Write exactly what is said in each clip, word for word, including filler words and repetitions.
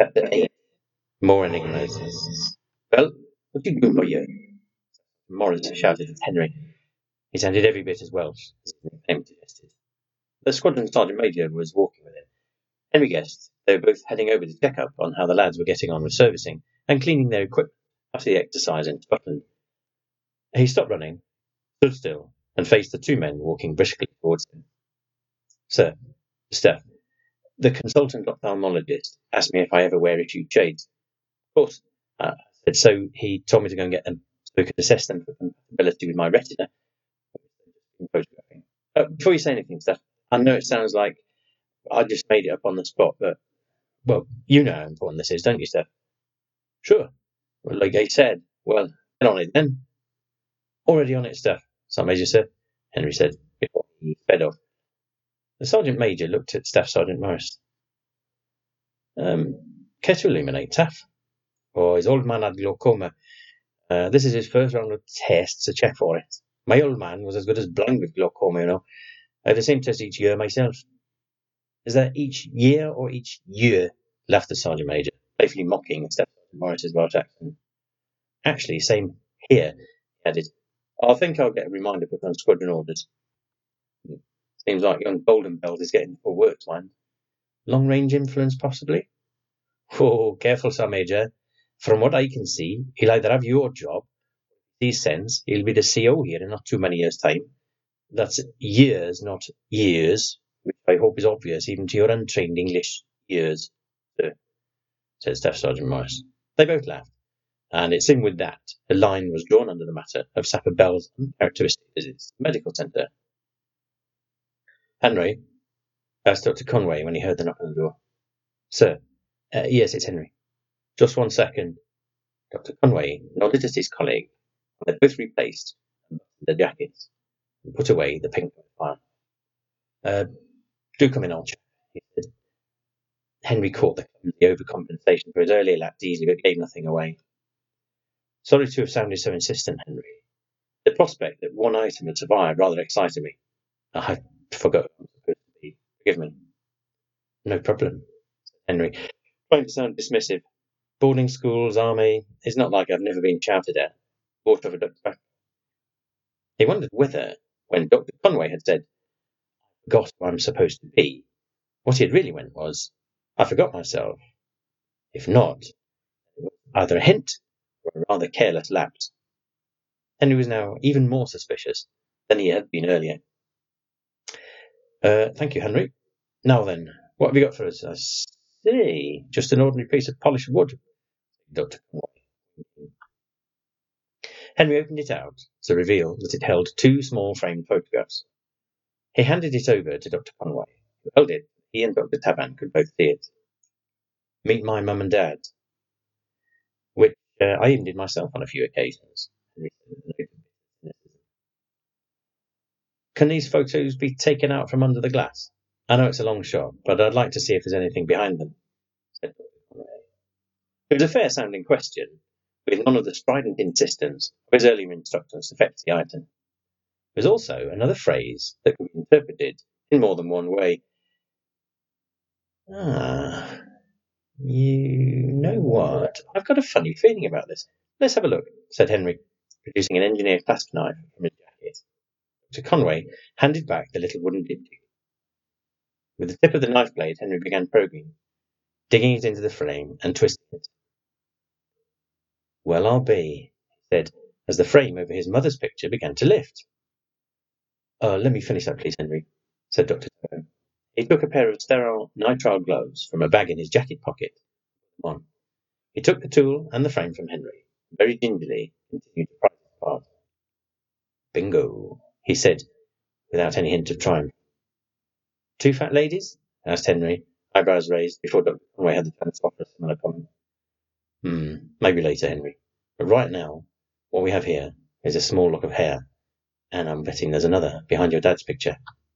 Chapter eight. More enigmas. Well, what do you do for you? Morris shouted at Henry. He sounded every bit as Welsh as his nickname suggested. The squadron sergeant major was walking with him. Henry guessed they were both heading over to check up on how the lads were getting on with servicing and cleaning their equipment after the exercise in Scotland. He stopped running, stood still, and faced the two men walking briskly towards him. Sir, Steph, the consultant ophthalmologist asked me if I ever wear issued shades. Of course, uh, I said so. He told me to go and get them so we could assess them for compatibility with my retina. Uh, before you say anything, Steph, I know it sounds like I just made it up on the spot, but, well, you know how important this is, don't you, Steph? Sure. Well, like I said, well, get on it then. Already on it, Steph, Sergeant Major, sir, Henry said before he sped off. The Sergeant Major looked at Staff Sergeant Morris. Um, care to illuminate, Taff? Oh, his old man had glaucoma. Uh, this is his first round of tests to check for it. My old man was as good as blind with glaucoma, you know. I have the same test each year myself. Is that each year or each year? Laughed the Sergeant Major, playfully mocking Staff Sergeant Morris's Welsh accent. Actually, same here, he added. I think I'll get a reminder put on squadron orders. Seems like young Goldenbells is getting full work, man. Long-range influence, possibly? Oh, careful, Sir Major. From what I can see, he'll either have your job, or if he sense, he'll be the C O here in not too many years' time. That's years, not years, which I hope is obvious even to your untrained English ears, sir, said Staff Sergeant Morris. They both laughed, and it seemed with that a line was drawn under the matter of Sapper Bell's uncharacteristic visits to the medical centre. Henry, asked Doctor Conway when he heard the knock on the door. Sir, uh, yes, it's Henry. Just one second. Doctor Conway nodded at his colleague, and they both replaced their jackets and put away the pink file. Uh, do come in, old chap, he said. Henry caught the clumsy overcompensation for his earlier lapse easily, but gave nothing away. Sorry to have sounded so insistent, Henry. The prospect that one item had survived rather excited me. I forgot what I was supposed to be. Forgive me. No problem, said Henry, trying to sound dismissive. Boarding schools, army, it's not like I've never been shouted at. Water of a duck's back. He wondered whether, when Doctor Conway had said, I forgot who I'm supposed to be, what he had really meant was, I forgot myself. If not, it was either a hint or a rather careless lapse. Henry was now even more suspicious than he had been earlier. Uh, thank you, Henry. Now then, what have you got for us? I see, just an ordinary piece of polished wood, Doctor Conway. Henry opened it out to reveal that it held two small framed photographs. He handed it over to Doctor Conway, who held it. He and Doctor Taban could both see it. Meet my mum and dad, which uh, I even did myself on a few occasions. Can these photos be taken out from under the glass? I know it's a long shot, but I'd like to see if there's anything behind them, said Doctor Conway. It was a fair-sounding question, with none of the strident insistence of his earlier instructions to fetch the item. There was also another phrase that could be interpreted in more than one way. Ah, you know what? I've got a funny feeling about this. Let's have a look, said Henry, producing an engineer clasp knife from his jacket. Doctor Conway handed back the little wooden diptych. With the tip of the knife blade, Henry began probing, digging it into the frame and twisting it. Well, I'll be, he said, as the frame over his mother's picture began to lift. Uh, let me finish that, please, Henry, said Doctor Taban. He took a pair of sterile nitrile gloves from a bag in his jacket pocket. On. He took the tool and the frame from Henry, and very gingerly continued to pry it apart. Bingo, he said, without any hint of triumph. Two fat ladies? Asked Henry, eyebrows raised, before Doctor Conway had the chance to offer a similar comment. Hmm, maybe later, Henry. But right now, what we have here is a small lock of hair, and I'm betting there's another behind your dad's picture.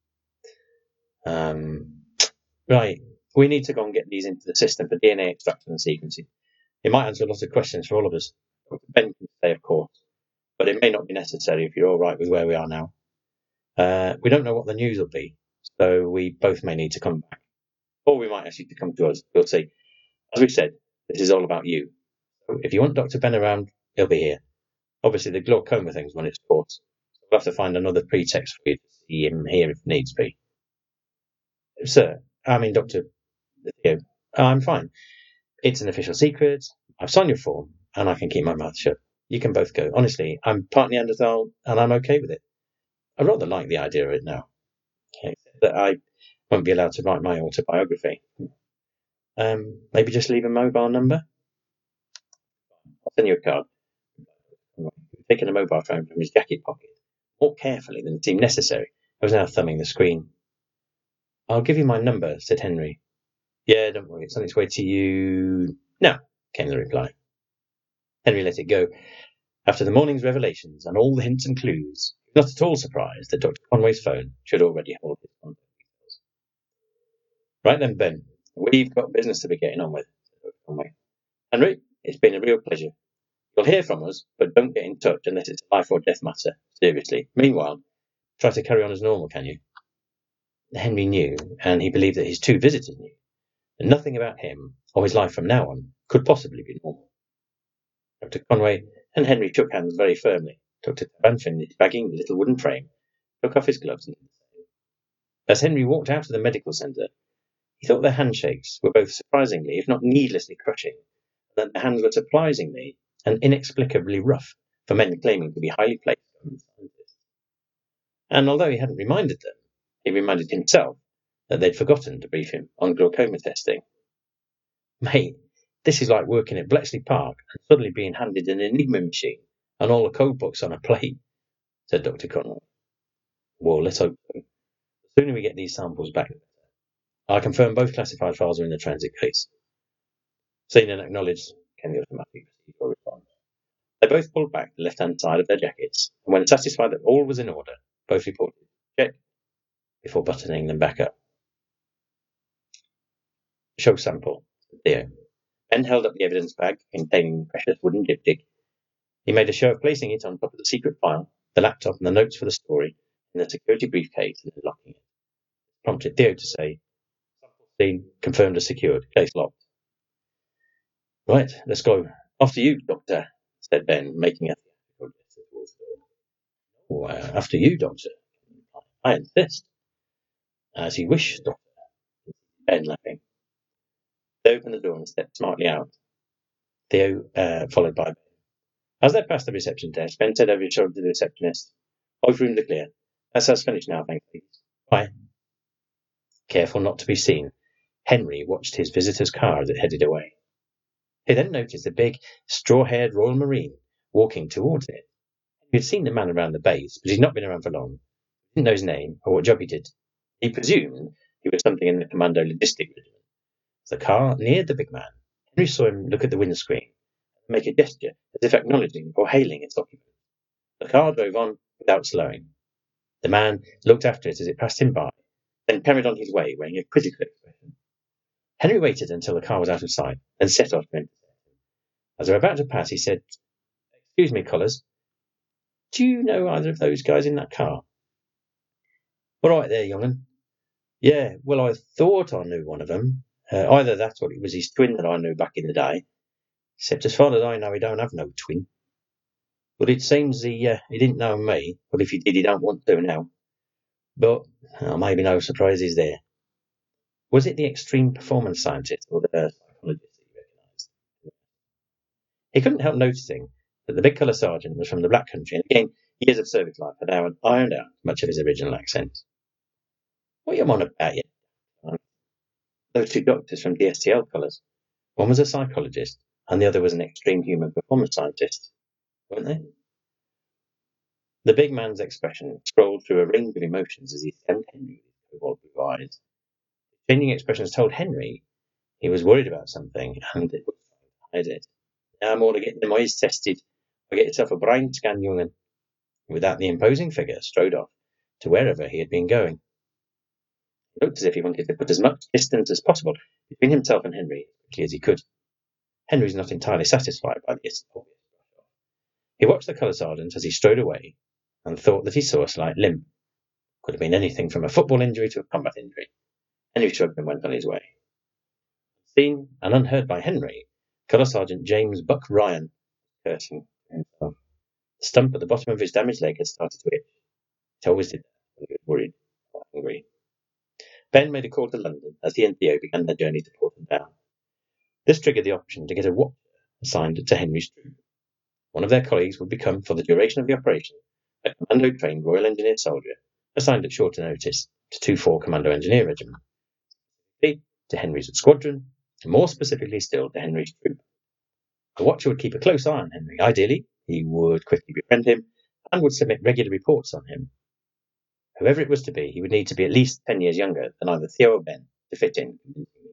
Um, right, we need to go and get these into the system for D N A extraction and sequencing. It might answer a lot of questions for all of us. Doctor Ben can stay, of course, but it may not be necessary if you're all right with where we are now. Uh, we don't know what the news will be, so we both may need to come back. Or we might ask you to come to us. We'll see. As we said, this is all about you. So if you want Doctor Ben around, he'll be here. Obviously, the glaucoma thing's run its course. So we'll have to find another pretext for you to see him here if needs be. Sir, I mean, Doctor Theo, I'm fine. It's an official secret. I've signed your form, and I can keep my mouth shut. You can both go. Honestly, I'm part Neanderthal, and I'm okay with it. I rather like the idea of it now. Except that I won't be allowed to write my autobiography. Um, maybe just leave a mobile number? I'll send you a card. Taking a mobile phone from his jacket pocket, more carefully than it seemed necessary. I was now thumbing the screen. I'll give you my number, said Henry. Yeah, don't worry, it's on its way to you now, came the reply. Henry let it go. After the morning's revelations and all the hints and clues, he was not at all surprised that Doctor Conway's phone should already hold his contact details. Right then, Ben, we've got business to be getting on with, said Doctor Conway. Henry, it's been a real pleasure. You'll hear from us, but don't get in touch unless it's a life or death matter. Seriously. Meanwhile, try to carry on as normal, can you? Henry knew, and he believed that his two visitors knew, that nothing about him or his life from now on could possibly be normal. Doctor Conway and Henry shook hands very firmly. Doctor Tabanchen, bagging the little wooden frame, took off his gloves and did the same. As Henry walked out of the medical centre, he thought their handshakes were both surprisingly, if not needlessly, crushing, and that their hands were surprisingly and inexplicably rough for men claiming to be highly placed scientists. And although he hadn't reminded them, he reminded himself that they'd forgotten to brief him on glaucoma testing. Mate, this is like working at Bletchley Park and suddenly being handed an Enigma machine and all the code books on a plate, said Doctor Conway. Well, let's hope so. The sooner we get these samples back, the better. I confirm both classified files are in the transit case. Seen and acknowledged, came the automatic procedural response. They both pulled back the left-hand side of their jackets, and when satisfied that all was in order, both reported check before buttoning them back up. Show sample, said Theo. Ben held up the evidence bag containing the precious wooden diptych. He made a show of placing it on top of the secret file, the laptop and the notes for the story in the security briefcase and then locking it. Prompted Theo to say, sample seen, confirmed as secured, case locked. Right, let's go. After you, Doctor, said Ben, making a theatrical gesture towards the door. Oh, uh, after you, Doctor. I insist. As you wish, Doctor, Ben, laughing. They opened the door and stepped smartly out. Theo uh, followed by Ben. As they passed the reception desk, Ben said over his shoulder to the receptionist, both rooms are clear. That's us finished now, thank you. Bye. Careful not to be seen, Henry watched his visitor's car as it headed away. He then noticed a big, straw-haired Royal Marine walking towards it. He had seen the man around the base, but he'd not been around for long. He didn't know his name or what job he did. He presumed he was something in the Commando Logistic Regiment. As the car neared the big man, Henry saw him look at the windscreen and make a gesture as if acknowledging or hailing its occupant. The car drove on without slowing. The man looked after it as it passed him by, then carried on his way wearing a quizzical expression. Henry waited until the car was out of sight, then set off to intercept him. As they were about to pass, he said, Excuse me, Collars. Do you know either of those guys in that car? All right there, young'un. Yeah, well, I thought I knew one of them. Uh, either that or it was his twin that I knew back in the day. Except as far as I know, he don't have no twin. But it seems he, uh, he didn't know me, but if he did, he don't want to now. But oh, maybe no surprises there. Was it the extreme performance scientist or the psychologist he recognised? He couldn't help noticing that the big colour sergeant was from the Black Country, and again, years of service life had ironed out much of his original accent. What are you on about, you? Those two doctors from D S T L colours. One was a psychologist, and the other was an extreme human performance scientist, weren't they? The big man's expression scrolled through a range of emotions as he scanned Henry with cobalt blue eyes. Changing expressions told Henry he was worried about something, and it was trying to hide it. Now more to get them eyes tested, or get yourself a brain scan, young'un. With that, the imposing figure strode off to wherever he had been going. It looked as if he wanted to put as much distance as possible between himself and Henry as quickly as he could. Henry was not entirely satisfied by this. He watched the colour sergeant as he strode away, and thought that he saw a slight limp. Could have been anything from a football injury to a combat injury. Henry shrugged and went on his way. Seen and unheard by Henry, Colour Sergeant James Buck Ryan, cursing himself. The stump at the bottom of his damaged leg had started to itch. It always did that when he was worried or angry. Ben made a call to London as he and Theo began their journey to Porton Down. This triggered the option to get a watcher assigned to Henry's troop. One of their colleagues would become, for the duration of the operation, a commando-trained Royal Engineer soldier assigned at shorter notice to two four Commando Engineer Regiment, to Henry's squadron, and more specifically still to Henry's troop. The watcher would keep a close eye on Henry. Ideally, he would quickly befriend him and would submit regular reports on him. Whoever it was to be, he would need to be at least ten years younger than either Theo or Ben to fit in convincingly.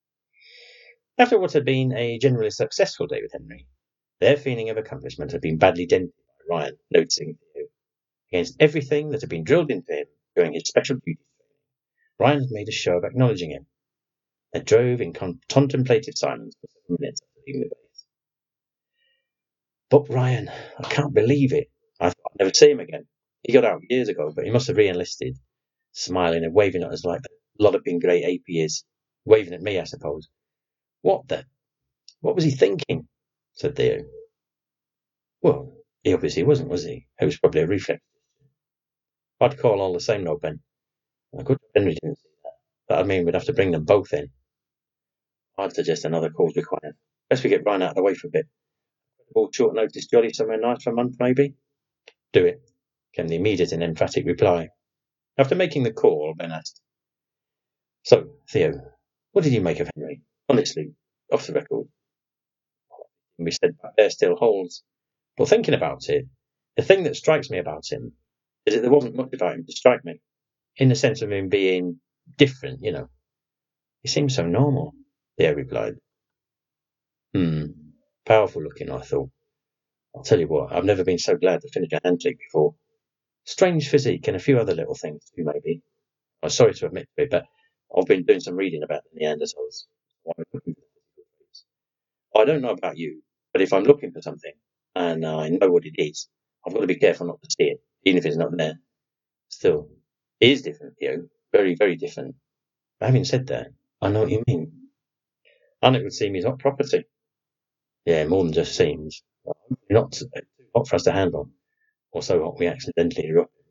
After what had been a generally successful day with Henry, their feeling of accomplishment had been badly dented by Ryan, noticing Theo. Against everything that had been drilled into him during his special duties training, Ryan had made a show of acknowledging him. They drove in con- contemplative silence for several minutes after leaving the base. But Ryan, I can't believe it. I thought I'd never see him again. He got out years ago, but he must have re-enlisted, smiling and waving at us like the lolloping grey ape he is. Waving at me, I suppose. What the? What was he thinking? Said Theo. Well, he obviously wasn't, was he? It was probably a reflex. I'd call all the same, though, Ben. I could Henry didn't see that. That'd mean we'd have to bring them both in. I'd suggest another call's required. Best we get Ryan out of the way for a bit. All short notice jolly somewhere nice for a month, maybe? Do it, came the immediate and emphatic reply. After making the call, Ben asked, So, Theo, what did you make of Henry? Honestly, off the record. We said back there still holds. But thinking about it, the thing that strikes me about him is that there wasn't much about him to strike me, in the sense of him being different, you know. He seemed so normal, Theo replied. Hmm, powerful looking, I thought. I'll tell you what, I've never been so glad to finish a handshake before. Strange physique and a few other little things too, maybe. I'm sorry to admit to it, but I've been doing some reading about the Neanderthals. I don't know about you, but if I'm looking for something, and I know what it is, I've got to be careful not to see it, even if it's not there. Still, it is different, Theo. Very, very different. But having said that, I know what you mean. And it would seem he's hot property. Yeah, more than just seems. Not too hot for us to handle, or so hot we accidentally erupted.